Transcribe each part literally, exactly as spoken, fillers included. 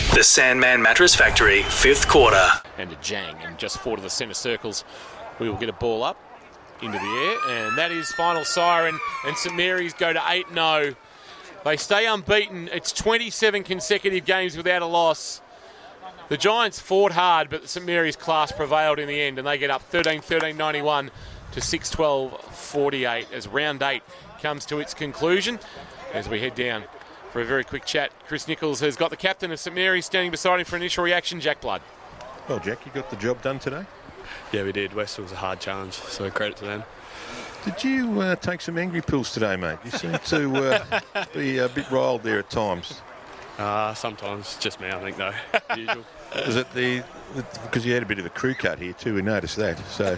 The Sandman Mattress Factory, fifth quarter. And a Jang, and just four to the centre circles. We will get a ball up into the air, and that is final siren, and St Mary's go to eight and oh. They stay unbeaten. It's twenty-seven consecutive games without a loss. The Giants fought hard, but St Mary's class prevailed in the end, and they get up thirteen thirteen ninety-one to six twelve forty-eight as round eight comes to its conclusion. As we head down for a very quick chat, Chris Nichols has got the captain of St Mary's standing beside him for initial reaction, Jack Blood. Well, Jack, you got the job done today? Yeah, we did. Western was a hard challenge, so credit to them. Did you uh, take some angry pills today, mate? You seem to uh, be a bit riled there at times. Uh, sometimes. Just me, I think, though. Usual. Is it the... Because you had a bit of a crew cut here, too. We noticed that. So,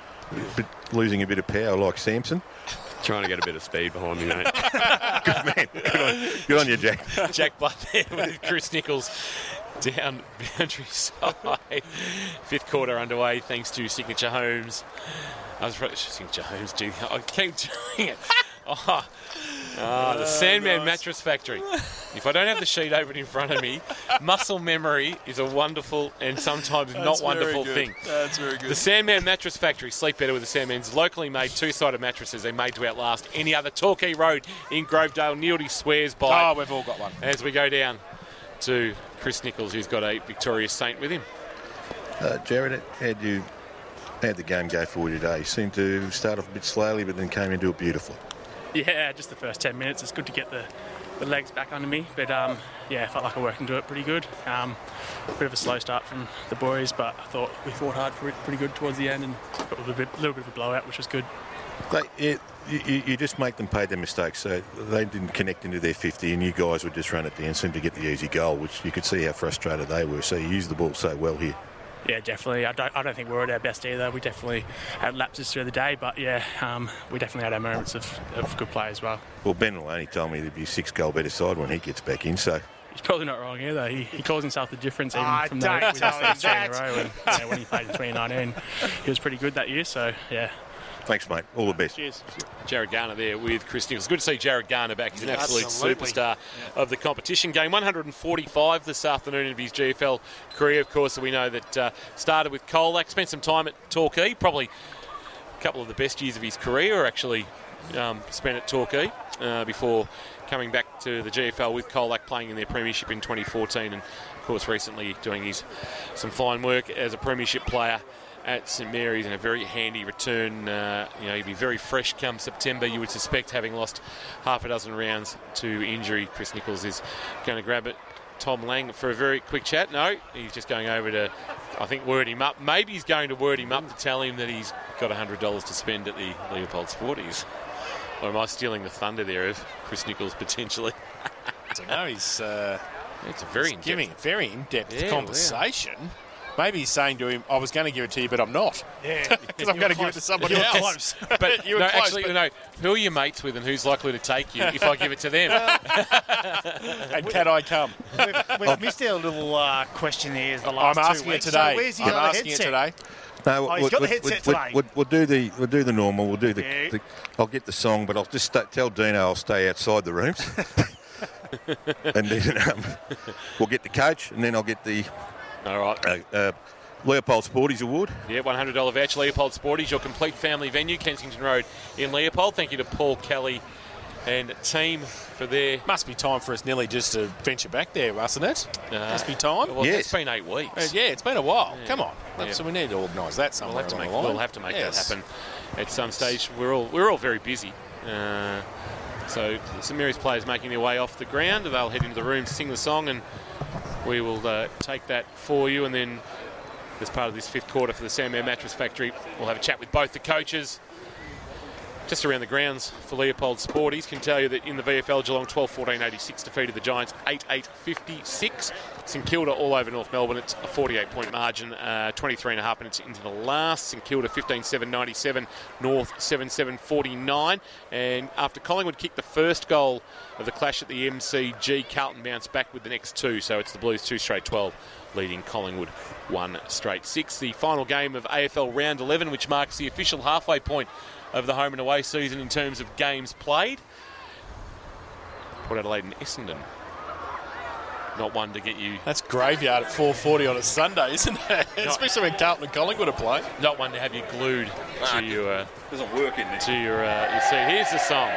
a bit, losing a bit of power like Samson. Trying to get a bit of speed behind me, mate. Good man. Good on, good on you, Jack. Jack Blood there with Chris Nichols down boundary side. Fifth quarter underway thanks to Signature Homes. I was probably Signature Homes doing I keep doing it. Oh, oh the Sandman nice. Mattress Factory. If I don't have the sheet open in front of me, muscle memory is a wonderful and sometimes That's not very wonderful good. thing. That's very good. The Sandman Mattress Factory. Sleep better with the Sandman's locally made two-sided mattresses. They're made to outlast any other. Torquay Road in Grovedale. Neildy swears by. Oh, we've all got one. As we go down to Chris Nichols, who's got a Victorious Saint with him. Uh, Jared, how'd you... How'd the game go for you today? You seemed to start off a bit slowly, but then came into it beautifully. Yeah, just the first ten minutes. It's good to get the, the legs back under me. But, um, yeah, I felt like I worked into it pretty good. Um, a bit of a slow start from the boys, but I thought we fought hard for it pretty good towards the end and got a little bit, little bit of a blowout, which was good. They, it, you, you just make them pay their mistakes. So they didn't connect into their fifty, and you guys would just run it down, seemed to get the easy goal, which you could see how frustrated they were. So you used the ball so well here. Yeah, definitely. I don't, I don't think we were at our best either. We definitely had lapses through the day, but yeah, um, we definitely had our moments of, of good play as well. Well, Ben Maloney told me there'd be a six-goal better side when he gets back in, so... He's probably not wrong either. He, he calls himself the difference even Oh, from don't the with tell his him first three in a that. row. And, you know, when he played in twenty nineteen, he was pretty good that year, so yeah. Thanks, mate. All the best. Cheers. Jared Garner there with Chris Nichols. Good to see Jared Garner back. He's an absolute Absolutely. superstar of the competition. Game one forty-five this afternoon of his G F L career, of course. We know that uh, started with Colac, spent some time at Torquay. Probably a couple of the best years of his career are actually um, spent at Torquay uh, before coming back to the G F L with Colac, playing in their premiership in twenty fourteen, and of course recently doing his some fine work as a premiership player at St Mary's, and a very handy return. Uh, you know, he'd be very fresh come September, you would suspect, having lost half a dozen rounds to injury. Chris Nichols is going to grab it. Tom Lang for a very quick chat. No, he's just going over to, I think, word him up. Maybe he's going to word him up to tell him that he's got one hundred dollars to spend at the Leopold Sporties. Or am I stealing the thunder there of Chris Nichols potentially? I don't know. He's, uh, It's a very he's giving in-depth- very in-depth Yeah, conversation. Maybe he's saying to him, I was going to give it to you, but I'm not. Yeah, Because I'm going to give it to somebody You were else. close. But You were no, close, actually, but- no. Who are you mates with, and who's likely to take you if I give it to them? And can I come? We've, we've missed our little uh, questionnaires the last I'm two asking it weeks. today. So where's his I'm other asking it headset? today. No, Oh, he's got the headset we'll, today. We'll, we'll do the we'll do the normal. We'll do the. Yeah. the I'll get the song, but I'll just sta tell Dino I'll stay outside the rooms, and then um, we'll get the coach, and then I'll get the All right. uh, uh, Leopold Sporties Award. Yeah, one hundred dollars voucher, Leopold Sporties, your complete family venue, Kensington Road in Leopold. Thank you to Paul Kelly and team for their... Must be time for us, Nelly, just to venture back there, mustn't it? Uh, Must be time. Well, Yes. it's been eight weeks. Uh, yeah, it's been a while. Yeah. Come on. Yeah. So we need to organise that We'll somewhere have to along make, the line. we'll have to make Yes. that happen at some stage. We're all we're all very busy. Uh, so St Mary's players making their way off the ground. They'll head into the room, sing the song, and we will uh, take that for you. And then, as part of this fifth quarter for the Sandman Mattress Factory, we'll have a chat with both the coaches. Just around the grounds for Leopold Sporties, can tell you that in the V F L, Geelong twelve fourteen eighty-six defeated the Giants eight eight fifty-six. St Kilda all over North Melbourne. It's a forty-eight point margin, uh, twenty-three and a half minutes into the last. St Kilda fifteen seven ninety-seven, North seven seven forty-nine. And after Collingwood kicked the first goal of the clash at the M C G, Carlton bounced back with the next two. So it's the Blues two straight twelve, leading Collingwood one straight six. The final game of A F L round eleven, which marks the official halfway point of the home and away season in terms of games played. Port Adelaide and Essendon not one to get you, That's graveyard at four forty on a Sunday, isn't it? Especially when Carlton and Collingwood are playing. not one to have you glued to your uh, Doesn't work in there. to your uh, your seat. Here's the song.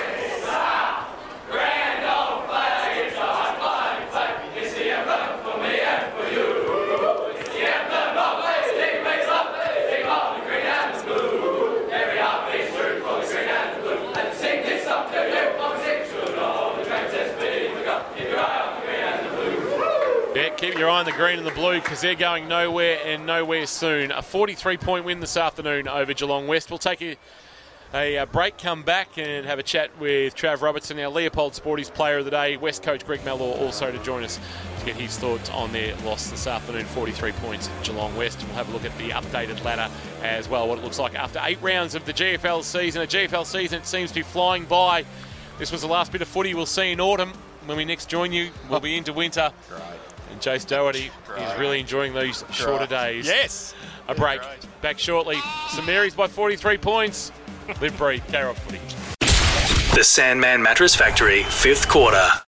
Yeah, keep your eye on the green and the blue because they're going nowhere and nowhere soon. A forty-three point win this afternoon over Geelong West. We'll take a, a, a break, come back and have a chat with Trav Robertson, our Leopold Sporties Player of the Day. West coach Greg Mellor also to join us to get his thoughts on their loss this afternoon, forty-three points at Geelong West. We'll have a look at the updated ladder as well, what it looks like after eight rounds of the G F L season. A G F L season that seems to be flying by. This was the last bit of footy we'll see in autumn. When we next join you, we'll be into winter. Great. And Jace Doherty is really enjoying these shorter days. Yes. A break. Great. Back shortly. St Mary's by forty-three points. Live, breathe, carry on footy. The Sandman Mattress Factory, fifth quarter.